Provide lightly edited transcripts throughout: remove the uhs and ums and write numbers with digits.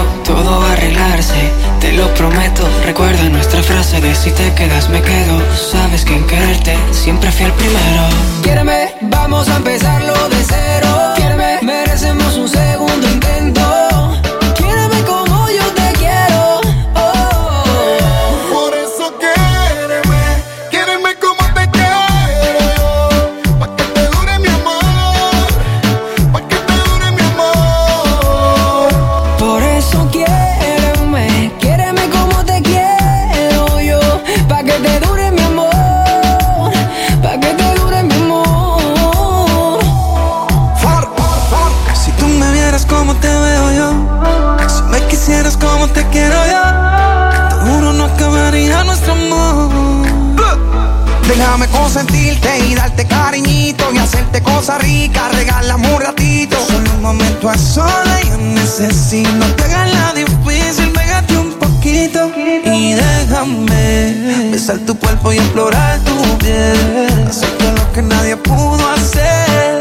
todo va a arreglarse, te lo prometo. Recuerda nuestra frase de si te quedas me quedo. Sabes que en quererte siempre fui el primero. Quiéreme, vamos a empezarlo de cero. Quiéreme, merecemos un segundo intento. Quiéreme como yo te quiero. Por eso quiéreme, quiéreme como te quiero yo. Pa' que te dure mi amor, pa' que te dure mi amor. Por eso quiéreme, quiéreme como te quiero yo. Pa' que te dure mi amor, pa' que te dure mi amor. Si tú me vieras como te veo yo, si me quisieras como te quiero yo, te juro no acabaría nuestro amor. Déjame consentirte y darte cariñito y hacerte cosas ricas, regálame un ratito. Solo un momento a solas yo necesito. No te hagas la difícil, pégate un poquito y déjame besar tu cuerpo y explorar tu piel. Hacerte lo que nadie pudo hacer.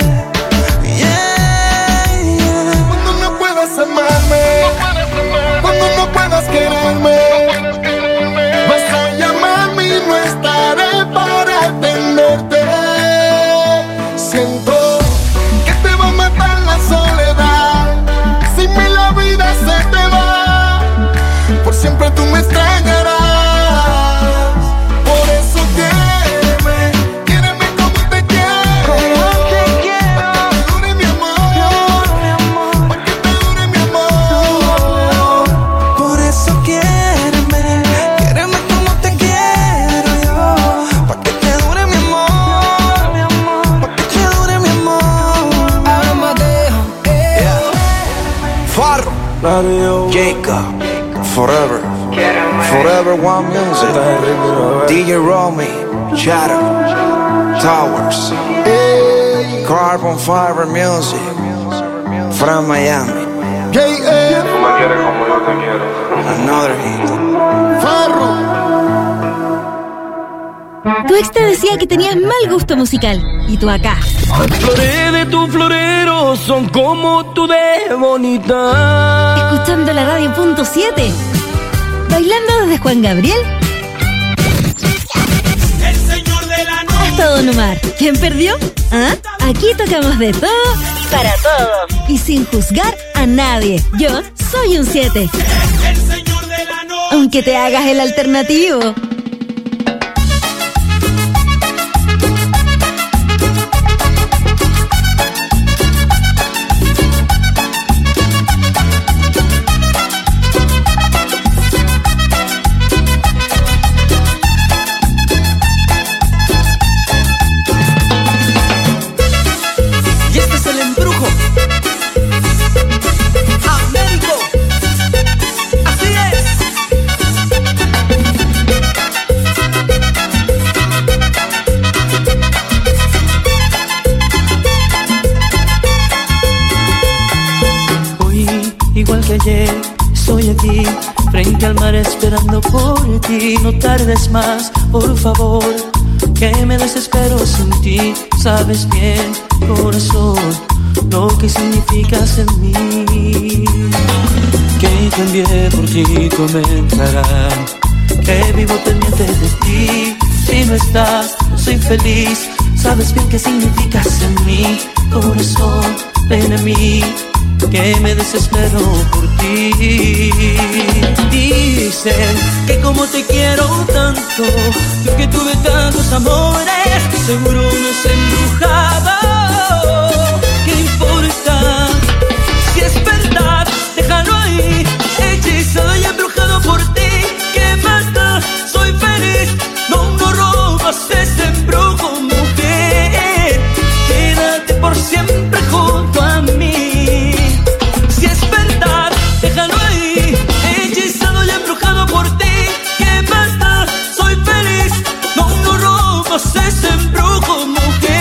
Cuando no puedas amarme, cuando no puedas quererme, vas a llamarme y no estaré para atenderte. Siento que te va a matar la soledad. Sin mí la vida se te va. Por siempre tú me extrañarás. Por eso quiéreme, quiéreme como te quiero. Pa' que te dure mi amor, pa' que te dure mi amor. Por eso quiéreme, quiéreme como te quiero yo. Pa' que te dure mi amor, pa' que te dure mi amor. Amadeo, Farro, Jacob, Forever, Forever One Music, DJ Romy, Shadow, Towers, Carbon Fiber Music, from Miami, J.M. Tú me quieres como yo te quiero. another hit. Farro. Tu ex te decía que tenías mal gusto musical y tú acá, Las flores de tu florero son como tú de bonita. escuchando la radio punto 7, bailando desde Juan Gabriel El señor de la noche. hasta Don Omar. ¿Quién perdió? ¿Ah? Aquí tocamos de todo para todos y sin juzgar a nadie. Yo soy un 7, El señor de la noche. aunque te hagas el alternativo. Y este es el embrujo. Américo. Así es. Hoy, igual que ayer, estoy aquí, frente al mar esperando por ti. No tardes más, por favor, que me desespero sin ti. Sabes bien, corazón, lo que significas en mí. Que cambié por ti, comentarán que vivo pendiente de ti. Si no estás, no soy feliz. Sabes bien qué significas en mí. Corazón, ven a mí, que me desespero por ti. Dicen que como te quiero tanto, que tuve tantos amores, seguro no es embrujado. ¿Qué importa? Si es verdad, déjalo ahí. Hechizado y embrujado por ti. ¿Qué más da? Soy feliz. No robas ese embrujo, mujer. Quédate por siempre junto a mí. Si es verdad, déjalo ahí. Hechizado y embrujado por ti. ¿Qué más da? Soy feliz. No robas ese embrujo, mujer.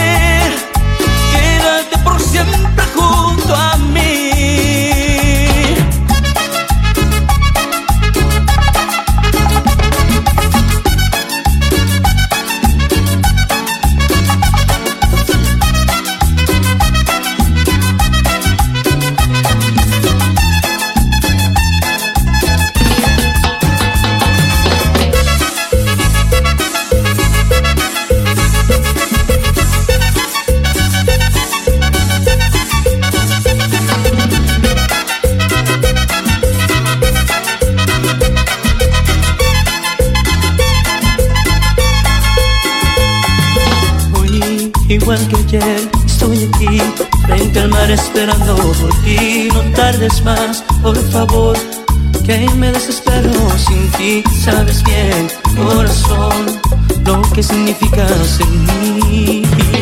igual que ayer, estoy aquí, frente al mar esperando por ti. No tardes más, por favor, que me desespero sin ti. Sabes bien, corazón, lo que significas en mí.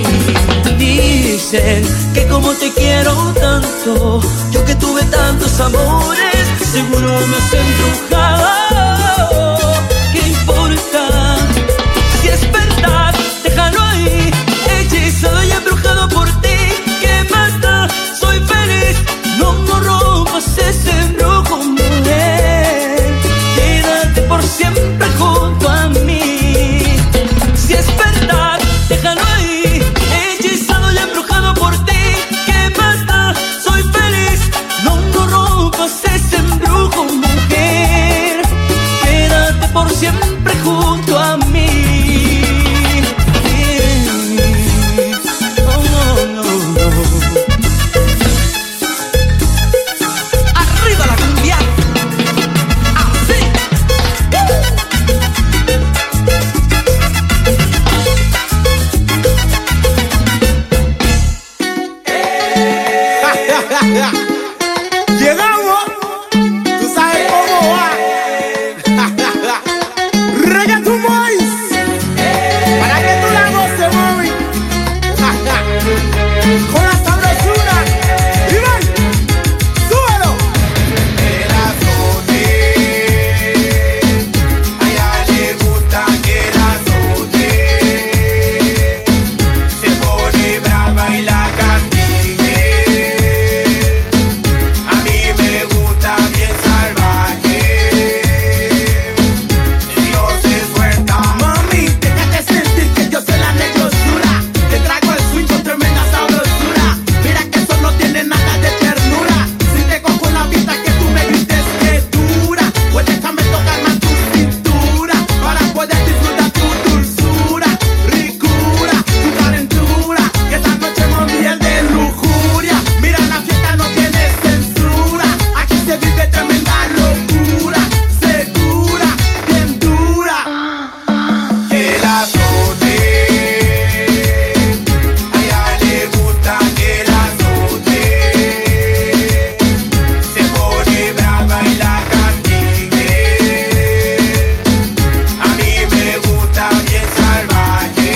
Dicen que como te quiero tanto, yo que tuve tantos amores, seguro me has embrujado. ¿Qué importa? Si es verdad, déjalo ahí, hechizado y embrujado por ti. ¿Qué más da? Soy feliz, no rompas ese embrujo, mujer. Quédate por siempre junto a mí. Si es verdad, déjalo ahí, hechizado y embrujado por ti. ¿Qué más da? Soy feliz, no rompas ese embrujo, mujer. Quédate por siempre junto a mí. Arriba la cumbia. Así. Llegamos, tú sabes cómo va. Reggaeton Boys, para que tú la goces, mami. Con la sabrosura. Y ven, súbelo. El azote, a ella le gusta que la azote. Se pone brava y la castigue. A mí me gusta bien salvaje. Dios es fuerte. Mami, déjate sentir que yo soy la negrosura. Te traigo el swing con tremenda sabrosura. Mira que eso no tiene nada de ternura. Si te cojo en la vista que tú me grites que dura, pues déjame tocar más tu cintura para poder disfrutar tu dulzura, ricura, tu calentura. Que esta noche mami es de lujuria. Mira, la fiesta no tiene censura. Aquí se vive tremenda locura, segura, bien dura. El azote, a ella le gusta que la azote. Se pone brava y la castigue. A mí me gusta bien salvaje.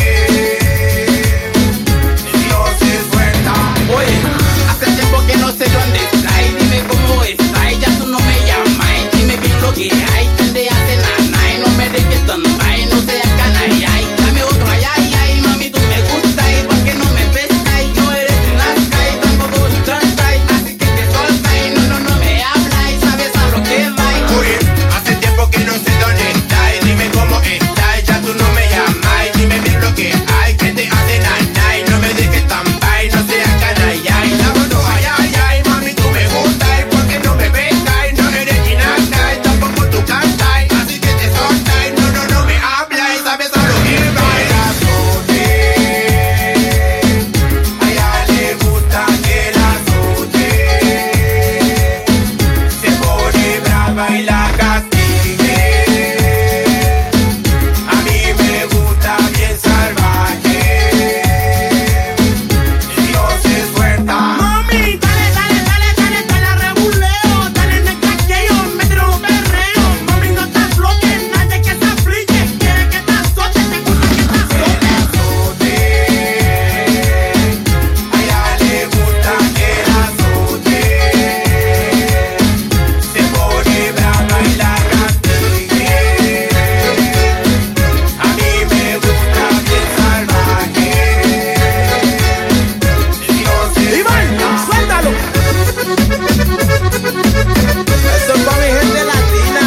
Dios es fuerte. Oye, hace tiempo que no sé dónde está y dime cómo está y ya tú no me llamas y dime bien lo que hay, que te hace nada y no me dejes tonta y no seas canalla y dame otro ay, ay, ay, mami tú me gusta y porque no me pesca y no eres nazca y tampoco tú trata y así que te solta y no me habla y sabes a lo que va y Oye, hace tiempo que no sé dónde está y dime cómo está y ya tú no me llamas y dime bien lo que hay, que te hace nada y no me dejes tampa y no seas canalla y dame otro ay, ay, ay, mami tú me gusta y porque no me pesca y no eres chinaca y tampoco tú canta y así que te solta y no me habla y sabes a lo que va. El azote, a ella le gusta que la azote. Se pone brava y la castigue. A mí me gusta bien salvaje. Dios es fuerte. Mami, dale, rebuleo. Dale, negra que yo me tiro un perreo. Mami, no te aflojes, nadie que se aflige. Quiere que te azote, te gusta que te azote. El azote, a ella le gusta que la azote. Se pone brava y la castigue. A mí me gusta bien salvaje. Dios es Iván, suéltalo. Eso es para mi gente latina.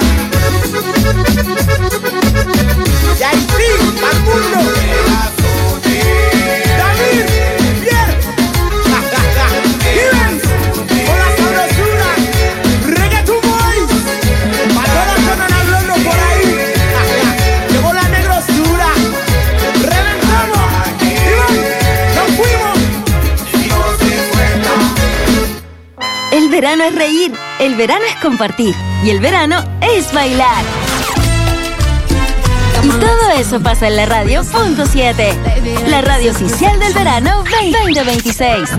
Y Haití, al mundo. El azote, David, Pierre. Iván, con la sabrosura. Reggaeton Boys. Para todos los que andan hablando por ahí. Llegó la negrosura. Reventamos. Iván, nos fuimos. Dios es fuerte. El verano es reír, el verano es compartir y el verano es bailar. Y todo eso pasa en la radio .7, la radio oficial del verano 2026.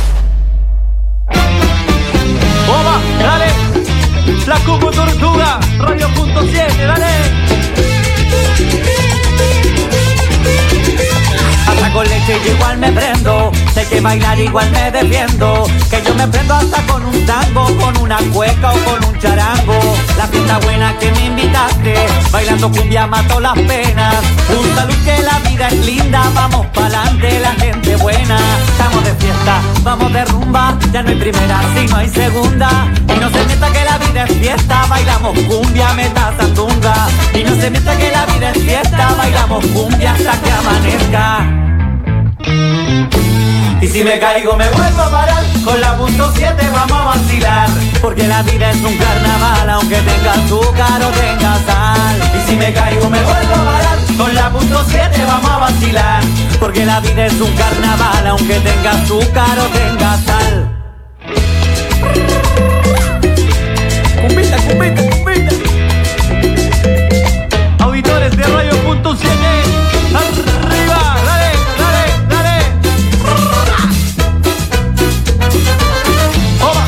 ¡Oba! ¡Dale! La Cubo Tortuga, radio .7, dale. Hasta con leche yo igual me prendo, sé que bailar igual me defiendo, que yo me prendo hasta con un tango, con una cueca o con un charango. La fiesta buena que me invitaste, bailando cumbia mato las penas. Un salud que la vida es linda, vamos pa'lante la gente buena. Estamos de fiesta, vamos de rumba, ya no hay primera si no hay segunda. Y no se mienta que la vida es fiesta, bailamos cumbia, meta sandunga. Y no se mienta que la vida es fiesta, bailamos cumbia hasta que amanezca. Y si me caigo me vuelvo a parar, con la .7 vamos a vacilar, porque la vida es un carnaval, aunque tenga azúcar o tenga sal. Y si me caigo me vuelvo a parar, con la .7 vamos a vacilar, porque la vida es un carnaval, aunque tenga azúcar o tenga sal. Cumbita, cumbita, cumbita. Auditores de Radio .7, arriba, dale, dale, dale. Oba.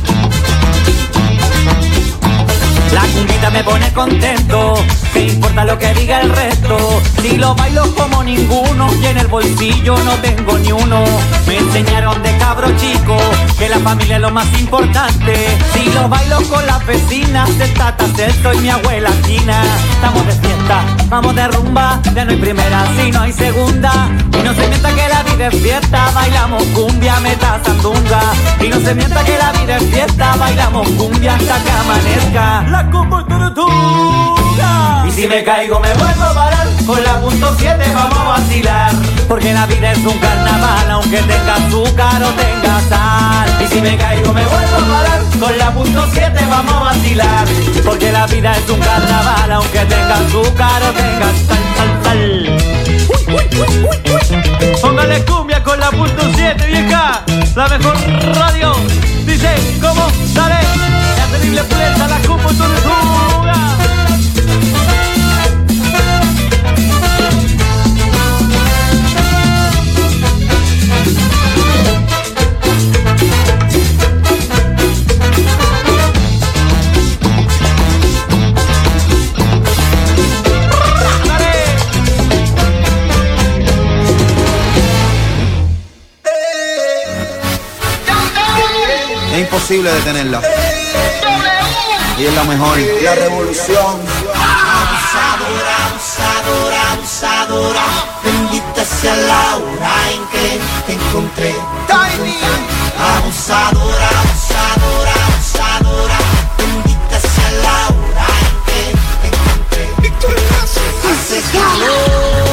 La cumbita me pone contento, ¿qué importa lo que diga el resto? Si lo bailo como ninguno y en el bolsillo no tengo ni uno. Me enseñaron de cabro chico que la familia es lo más importante. Si lo bailo con las vecinas, el Tata Celso y mi abuela China. Estamos de fiesta, vamos de rumba, ya no hay primera si no hay segunda. Y no se mienta que la vida es fiesta, bailamos cumbia, meta sandunga. Y no se mienta que la vida es fiesta, bailamos cumbia hasta que amanezca. La Cubo Tortuga. Y si me caigo me vuelvo a parar, con la .7 vamos a vacilar, porque la vida es un carnaval, aunque tenga azúcar o tenga sal. Y si me caigo me vuelvo a parar, con la .7 vamos a vacilar, porque la vida es un carnaval, aunque tenga azúcar o tenga sal, sal, sal. Póngale cumbia con la .7, vieja, la mejor radio. Dice, ¿cómo? Dale, la terrible pulenta, la Cubo Tortuga. Es imposible detenerla. Y es la mejor. La revolución. Abusadora, abusadora, abusadora. Bendita sea la hora en que te encontré. Abusadora, abusadora, abusadora. Bendita sea la hora en que te encontré. Hace calor.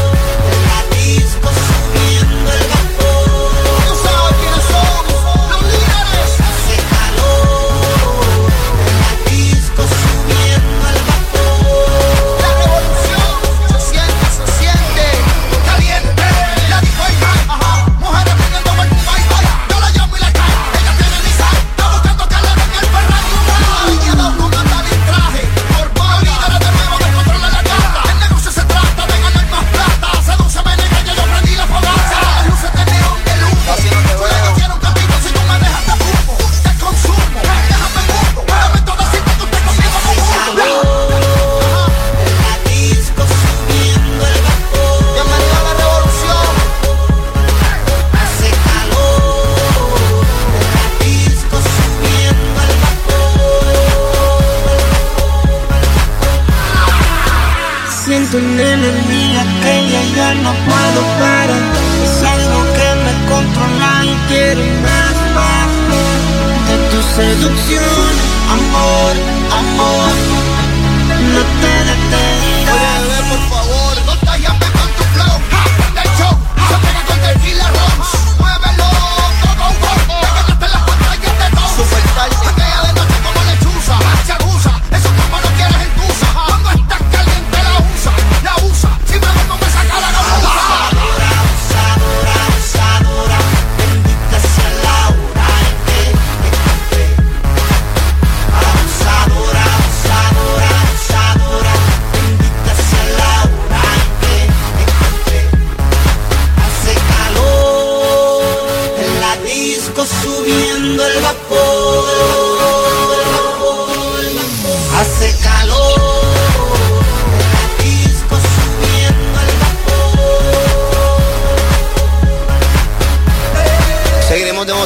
Siento una energía que ya no puedo parar. Es algo que me controla y quiero más, más, más de tu seducción. Amor, amor, no te detengas. Oye, bebé, por favor, contágiame con tu flow. Prende el show, se pega con tequila ron. Muévelo, todo un poco. Te ganaste las pantallas de todo. Super tarde. Aquella de noche como lechuza. Se abusa, eso como no quieres en tusa. Cuando estás caliente la usa. Si me ves no me saca la gamuza. Abusadora, abusadora, abusadora. Bendita sea la hora en que te encontré. Abusadora.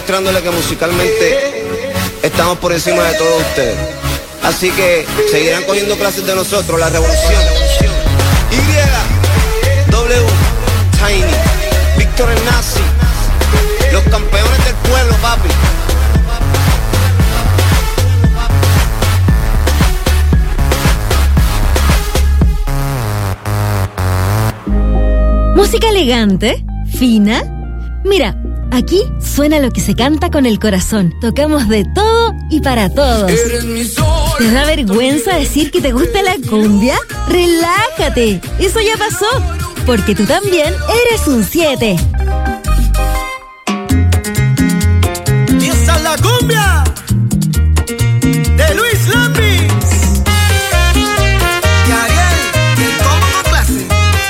demostrándole que musicalmente estamos por encima de todos ustedes. Así que seguirán cogiendo clases de nosotros, la revolución. Y, W, Tiny, Víctor el Nazi, los campeones del pueblo, papi. Música elegante, fina. Mira, aquí suena lo que se canta con el corazón. Tocamos de todo y para todos. ¿Te da vergüenza decir que te gusta la cumbia? ¡Relájate! Eso ya pasó, porque tú también eres un 7. Y esa es la cumbia de Luis Lambis y Ariel, y el combo con clase.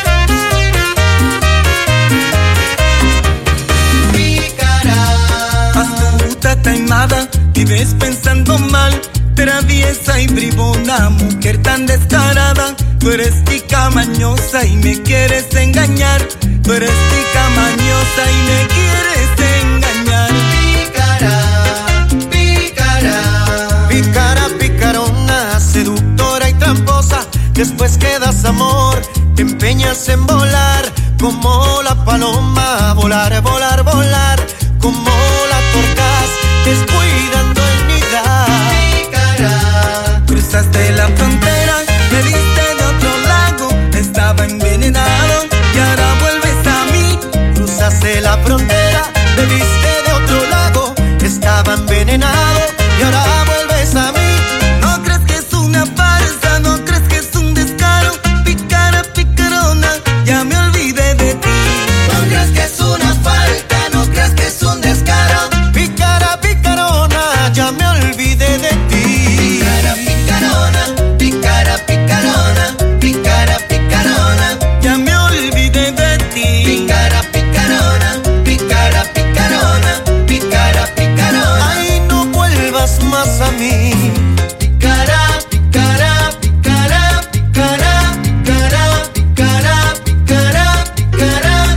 Pícara, astuta, taimada, vives pensando mal, traviesa y bribona, mujer tan descarada. Tú eres tica mañosa y me quieres engañar. Tú eres tica mañosa y me quieres engañar. Pícara, pícara, pícara, picarona, seductora y tramposa. Después que das amor, te empeñas en volar como la paloma. Volar, volar, volar, como la torcas, descuidando el nidar. Pícara, cruzaste la frontera, me viste de otro lago, estaba envenenado y ahora vuelves a mí. Cruzaste la frontera, me viste de otro lago, estaba envenenado y ahora vuelves a mí. No crees que es una farsa, no crees que es un descaro. Pícara, picarona, ya me olvidé de ti. No crees que es una falta, no crees que es un descaro. Pícara, picarona, ya me olvidé de ti. Pícara, picarona, pícara, picarona, pícara, picarona, ya me olvidé de ti. Pícara, picarona, pícara, picarona, pícara, picarona. Ay, no vuelvas más a mí. Pícara, pícara, pícara, pícara, pícara, pícara, pícara, pícara.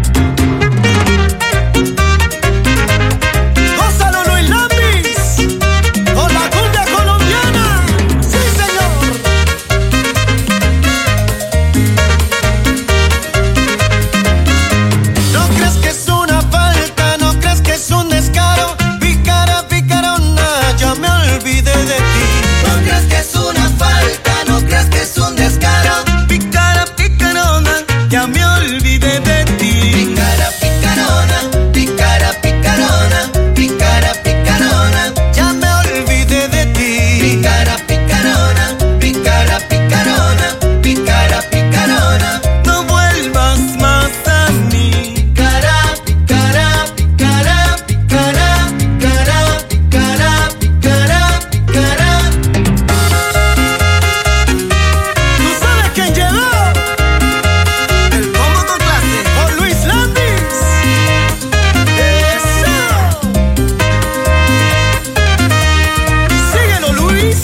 Gózalo, Luis Lambis, con la cumbia colombiana. Sí, señor. No crees que es una falta, no crees que es un descaro. Pícara, picarona, ya me olvidé de ti. No crees que es una falta, no crees que es un descaro. Pícara, picarona, ya me olvidé de ti. Pícara, picarona, pícara, picarona, pícara, picarona, ya me olvidé de ti. Pícara, picarona, pícara, picarona, pícara, picarona, no vuelvas más a mí. Pícara, pícara, pícara, pícara, pícara, pícara, pícara, pícara. ¿Tú sabes quién llegó? El combo con clase por Luis Lambis. ¡Eso! Síguelo, Luis.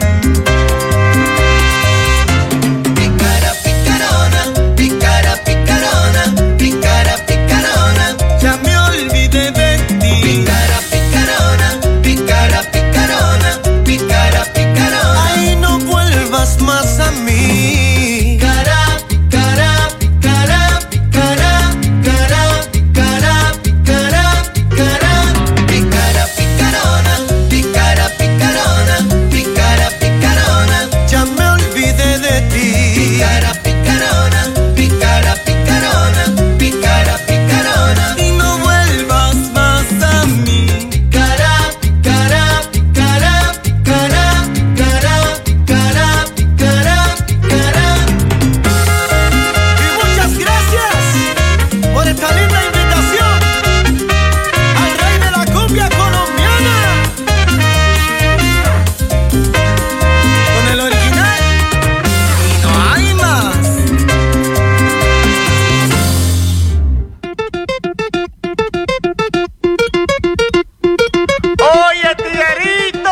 Pícara, picarona, pícara, picarona, pícara, picarona, ya me olvidé de ti. Pícara, picarona, pícara, picarona, pícara, picarona. Ay, no vuelvas más a mí. Pícara, pícara, pícara, pícara, pícara, pícara, pícara, pícara. Pícara, picarona, pícara, picarona, pícara, picarona, ya me olvidé de ti. Pícara, picarona, pícara, picarona, pícara, picarona, y no vuelvas más a mí. Pícara, pícara, pícara, pícara, pícara, pícara, pícara, pícara. Y muchas gracias por esta linda invitación al rey de la cumbia colombiana. Con el original y no hay más. Oye, tiguerito,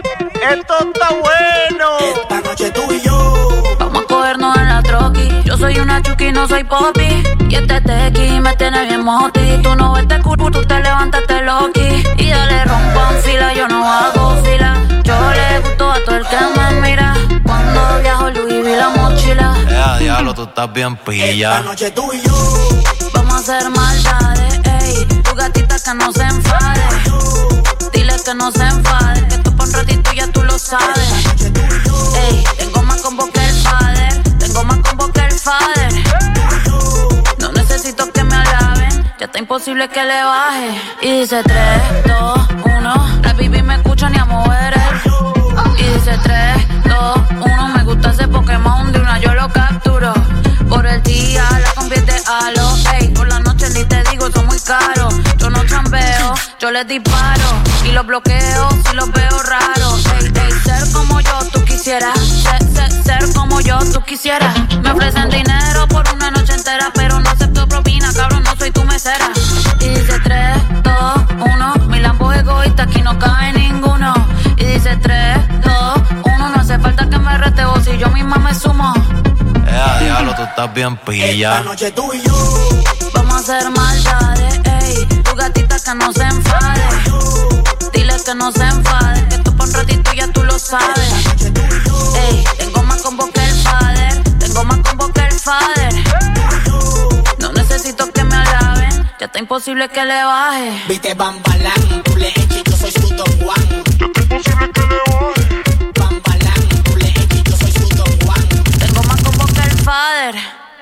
esto está bueno. Esta noche tú y yo. Vamos a cogernos en la troqui. Yo soy soy una chuki, no soy popi. Y este tequi me tiene bien moti. Tú no ves culo, tú te levantas, te loqui. Y dale rompan fila, yo no hago fila. Yo le gusto a todo el que me mira. Cuando viajo Louis vi la mochila. Diablo, tú estás bien pilla. Esta noche tú y yo vamos a hacer maldades, ey. Tu gatita que no se enfade. Dile que no se enfade, que tú por un ratito ya tú lo sabes. Ey, tengo más combo que el father. Tengo más combo que el father. No necesito que me alaben, ya está imposible que le baje. Y dice 3, 2, 1. La baby me escucha ni a mover el. Y dice 3, 2, 1. Me gusta ese Pokémon, de una yo lo capturo. Por el día la convierte a lo. Ey, por la noche ni te digo, son muy caros. Yo no chambeo, yo les disparo. Y los bloqueo si los veo raros. Ey, ey, ser como yo tú quisieras. Ser como yo tú quisieras. Me ofrecen dinero por una noche entera, pero no acepto propina, cabrón, no soy tu mesera. Y dice 3, 2, 1. Mi Lambo es egoísta, aquí no cabe ninguno. Y dice 3, 2, 1. No hace falta que me reteo si yo misma me sumo. Diablo, tú estás bien pilla. Esta noche tú y yo vamos a hacer maldades, ey. Tu gatita que no se enfade. Dile que no se enfade, que tú por un ratito ya tú lo sabes. Ey, tengo más combo que el father. Tengo más combo que el father. No necesito que me alaben, ya está imposible que le baje. viste Bambalán, tú le eches, yo soy su Don Juan. Ya está imposible que le baje. Bambalán, tú le eches, yo soy su Don Juan. Tengo más combo que el father.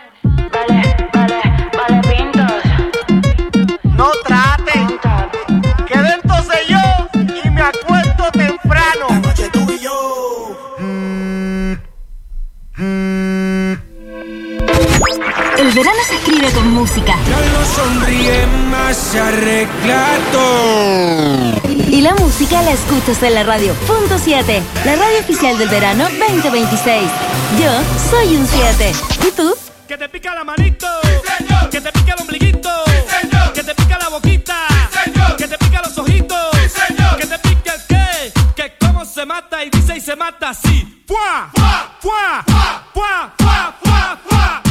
Vale, pintos. No traten, que dentro sé yo y me acuesto temprano. Esta noche tú y yo El verano se escribe con música. Ya no sonríe más, se arregla todo. Y la música la escuchas en la radio. Punto 7, la radio oficial del verano 2026. Yo soy un 7. ¿Y tú? Que te pica la manito, sí, señor. que te pica el ombliguito, sí, señor. que te pica la boquita, sí, señor. que te pica los ojitos, sí, señor. que te pica el qué, que cómo se mata y dice y se mata así. ¡Fua! ¡Fua! ¡Fua! ¡Fua! ¡Fua! ¡Fua! ¡Fua! ¡Fua!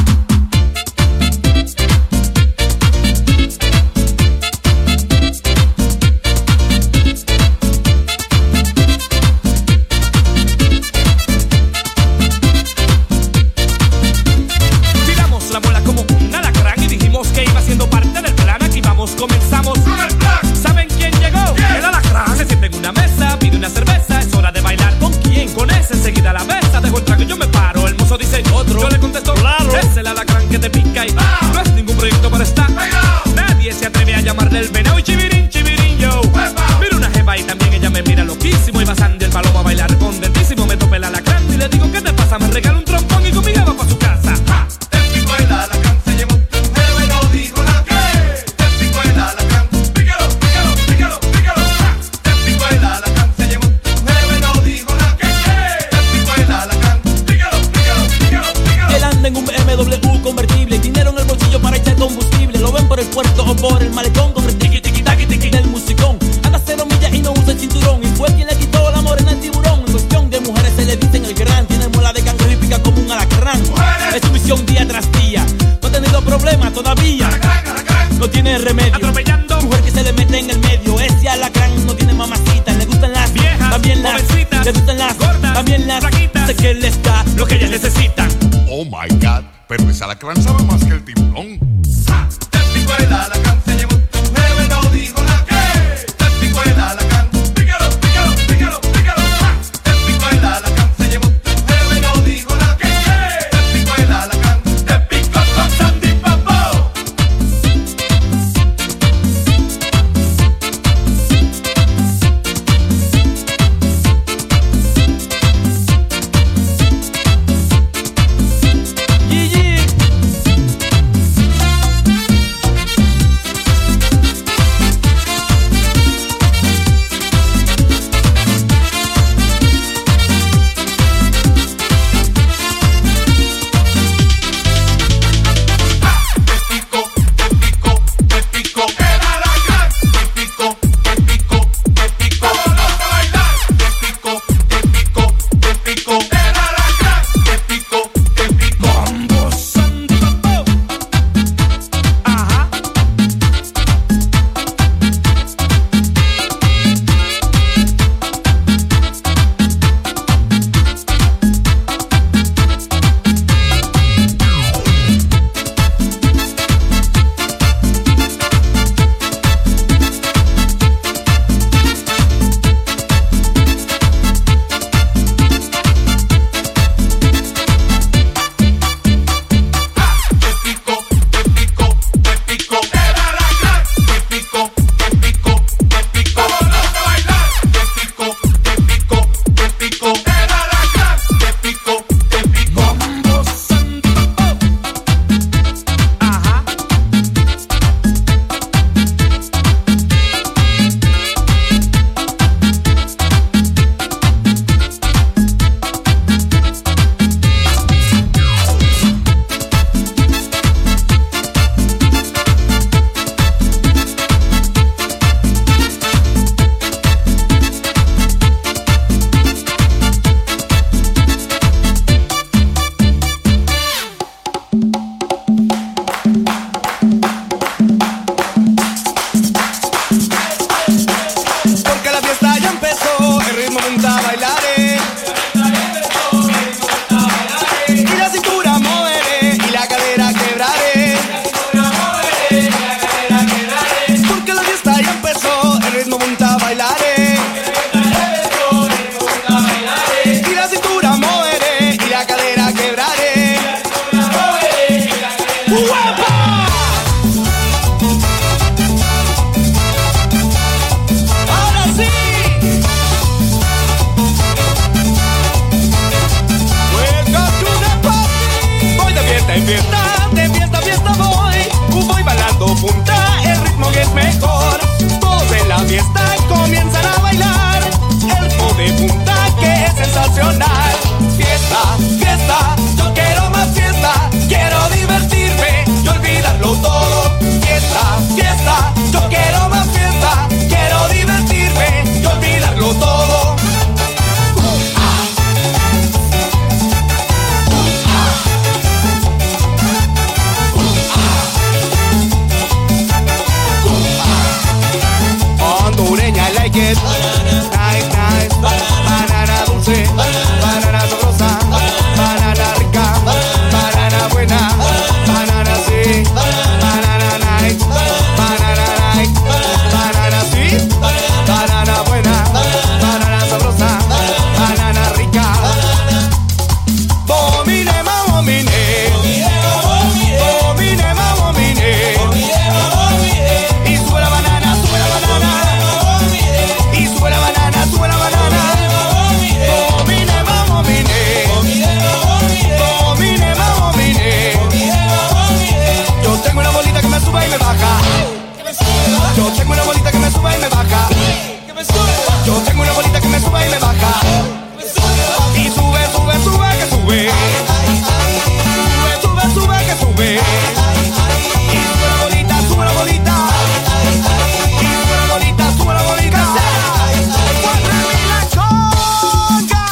Tiramos la bola como un alacrán y dijimos que iba siendo parte del plan. Aquí vamos, comenzamos. ¿Saben quién llegó? El alacrán. Se siente en una mesa, pide una cerveza. Es hora de bailar. ¿Con quién? Con ese. Enseguida la mesa. Dejo el trago y yo me paro. El mozo dice otro. Yo le contesto, claro. Es el alacrán que te pica y no es ningún proyecto para estar. Nadie se atreve a llamarle el venado y chivirín, chivirín, yo. Mira una jeva y también ella me mira loquísimo. Y va Sandy el palomo a bailar contentísimo. Me tope el alacrán y le digo, ¿qué te pasa? Me regala un trompón y con mi jeva pa' su casa. te pico el alacrán, se llevó tu jeva y no dijo nada. Te pico el alacrán, pícalo, pícalo, pícalo, pícalo. Te pico el alacrán, se llevó tu jeva y no dijo nada. Te pico el alacrán, pícalo, pícalo, pícalo, pícalo. Él anda en un BMW convertible, dinero en el bolsillo para echar combustible. Lo ven por el puerto o por el malecón con el tiqui tiqui taqui tiqui del musicón. Anda 0 millas y no usa el cinturón. Y fue quien le quitó la morena al tiburón. En cuestión de mujeres se le dicen el gran. Tiene mola de cangrejo y pica como un alacrán. Es su misión día tras día. No ha tenido problemas todavía. No tiene remedio. Atropellando. Mujer que se le mete en el medio. Ese alacrán no tiene mamacita. Le gustan las viejas, también las jovencitas, le gustan las gordas, también las flaquitas. sé que les da Lo que ellas necesitan. Oh my God, pero ese alacrán sabe más que el tiburón. Te pico el alacrán, se llevó tu jeva y no dijo nada. Te pico el alacrán, pícalo, pícalo, pícalo, pícalo. Te pico el alacrán, se llevó tu jeva y no dijo nada. Te pico el alacrán, te pico con Sandy Papo. Gigi. la cintura moveré y la cadera quebraré. ¡Guapa! Ahora sí. Welcome to the party. Voy de fiesta en fiesta, de fiesta a fiesta voy. Voy bailando punta, el ritmo que es mejor. Todos en la fiesta comienzan a bailar. El ritmo de punta que es sensacional. Fiesta, fiesta, yo quiero más fiesta. Quiero divertirme y olvidarlo todo. Fiesta, fiesta, yo quiero más fiesta. Quiero divertirme y olvidarlo todo. Hondureña, I like it. Nice, nice. Banana dulce, banana sabrosa, banana rica, banana buena, banana sí, banana nice, banana sweet, banana buena, banana sabrosa, banana rica. Bomine, mamomine, bomine, mamomine. Y sube la banana, sube la banana. Y sube la banana, sube la banana. Bomine, mamomine. Bomine, mamomine. Yo tengo una bolita que me sube y me baja. Yo tengo una bolita que me sube y me baja. Yo tengo una bolita que me sube y me baja. Y sube, sube, sube, que sube. Sube, sube, sube, que sube. Y sube la bolita, sube la bolita. Y sube la bolita, sube la bolita. ¡Muéveme la conga!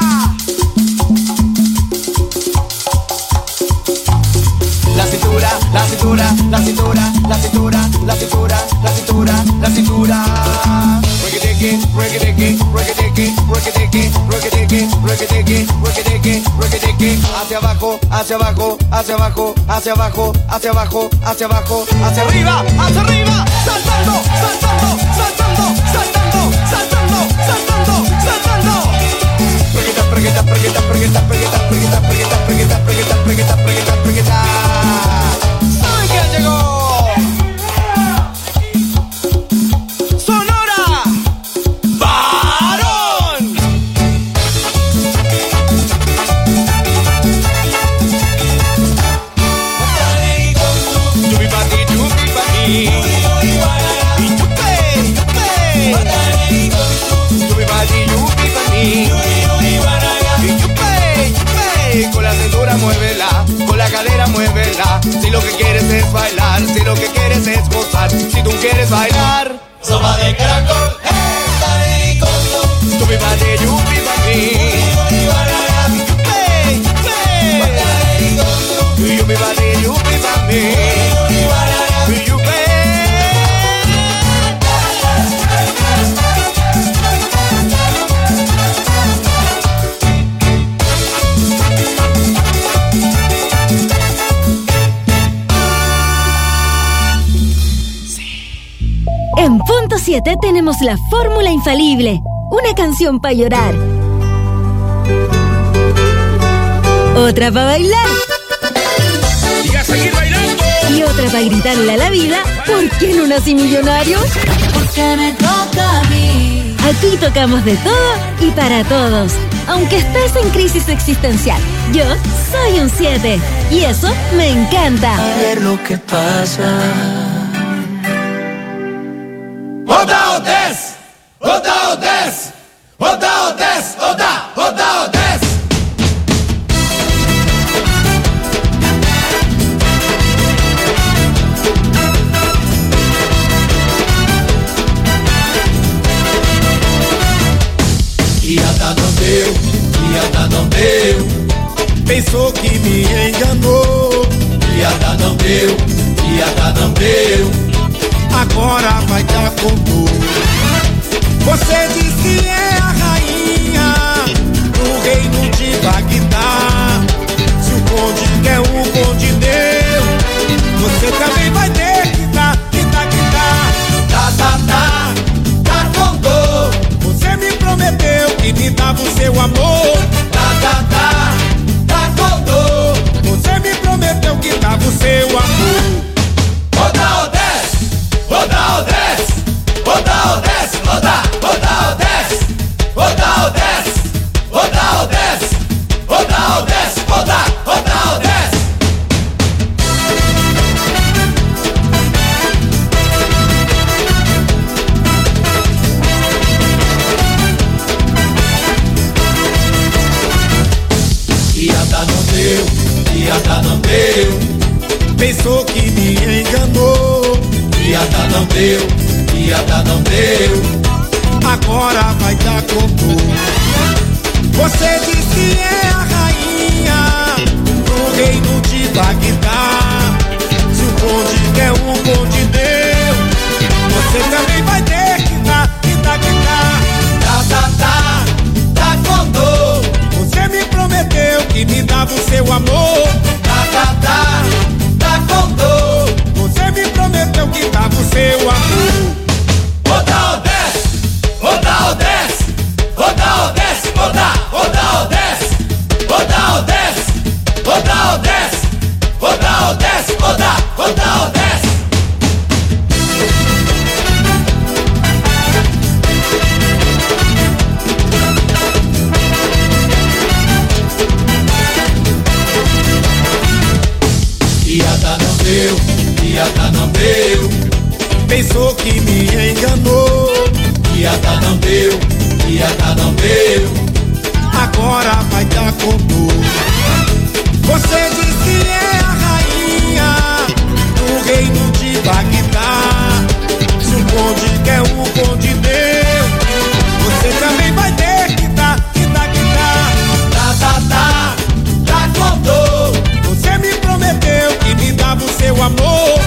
La cintura, la cintura, la cintura, la cintura, la cintura, la cintura, la cintura. Reggae, reggae, reggae, reggae, reggae, reggae, reggae, reggae. Hacia abajo, hacia abajo, hacia abajo, hacia abajo, hacia abajo, hacia abajo, hacia arriba, saltando, saltando, saltando, saltando, saltando, saltando, saltando. Pregueta, pregueta, pregueta, pregueta, pregueta, pregueta, pregueta, pregueta, pregueta, pregueta, pregueta, pregueta. ¿Saben quién llegó? Con la cintura muévela, con la cadera muévela. Si lo que quieres es bailar, si lo que quieres es gozar, si tú quieres bailar, sopa de caracol, hey, tú mi body, you be body. You be body, you be body. En Punto 7 tenemos la fórmula infalible. Una canción para llorar. Otra para bailar. Y a seguir bailando. Y otra para gritarle a la vida: ¿por qué no nací millonario? Porque me toca a mí. Aquí tocamos de todo y para todos. Aunque estés en crisis existencial, yo soy un 7. Y eso me encanta. A ver lo que pasa. Oda Odes, Oda Odes, Oda Odes, Oda, Oda Odes. E a Dada não deu, Pensou que me enganou. E a Dada não deu, e a Dada não deu. Agora vai dar com dor. Você diz que é a rainha do reino de Bagdá. Se o conde quer, o conde deu. Você também vai ter que dar, que dar, que dar. Tá com dor. Você me prometeu que me dava o seu amor. não deu. Pensou que me enganou. Não deu. Agora vai dar com dor. Você diz que é a rainha do reino de Bagdá. Se o bonde der um bonde deu, você também vai ter que dar, Tá com dor. Você me prometeu que me dava o seu amor. Tá com dor. Você me prometeu que dava o seu amor. Roda ou desce, roda ou desce, roda ou desce, roda ou desce, roda ou desce, roda ou desce, roda ou desce, roda ou desce. Não deu. Pensou que me enganou. Não deu. Agora vai dar com dor. Você diz que é a rainha do reino de Bagdá. Se o bonde quer um bonde deu, você também vai ter que dar, Tá com dor. Você me prometeu que me dava o seu amor.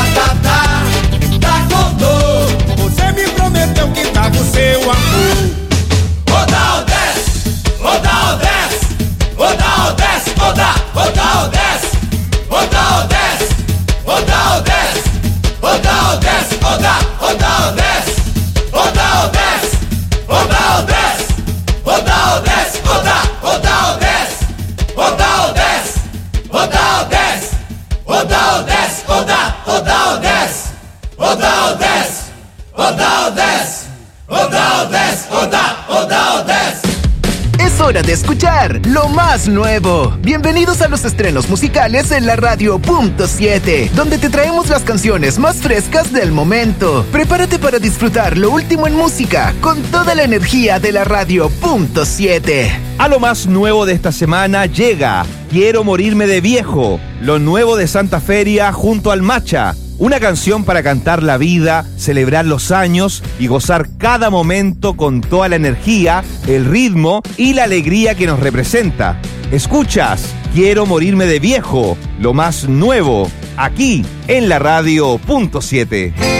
Tá com dor. Você me prometeu que dava o seu amor. Roda ou desce, roda ou desce, roda ou desce, roda ou desce, roda ou desce, roda ou desce, roda ou desce, roda ou desce, roda ou desce, roda ou desce, roda ou desce, roda ou desce, roda ou desce, roda ou desce, roda ou desce, roda ou desce, roda ou desce, roda ou desce, roda ou desce, roda ou desce. Es hora de escuchar lo más nuevo. Bienvenidos a los estrenos musicales en la radio Punto 7, donde te traemos las canciones más frescas del momento. Prepárate para disfrutar lo último en música con toda la energía de la radio Punto 7. A lo más nuevo de esta semana llega Quiero morirme de viejo, lo nuevo de Santa Feria junto al Macha. Una canción para cantar la vida, celebrar los años y gozar cada momento con toda la energía, el ritmo y la alegría que nos representa. Escuchas Quiero morirme de viejo, lo más nuevo, aquí en la radio Punto 7.